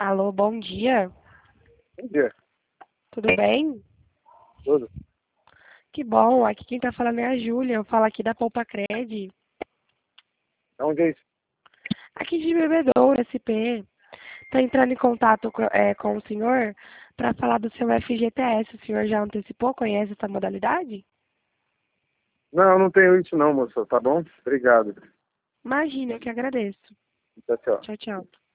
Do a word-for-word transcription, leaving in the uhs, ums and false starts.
Alô, bom dia. Bom dia. Tudo bem? Tudo? Que bom. Aqui quem tá falando é a Júlia. Eu falo aqui da Poupa Cred. Onde é isso? Aqui de Bebedouro, S P. Tô entrando em contato co- é, com o senhor para falar do seu F G T S. O senhor já antecipou? Conhece essa modalidade? Não, não tenho isso não, moça. Tá bom? Obrigado. Imagina, eu que agradeço. Tchau, tchau. Tchau, tchau.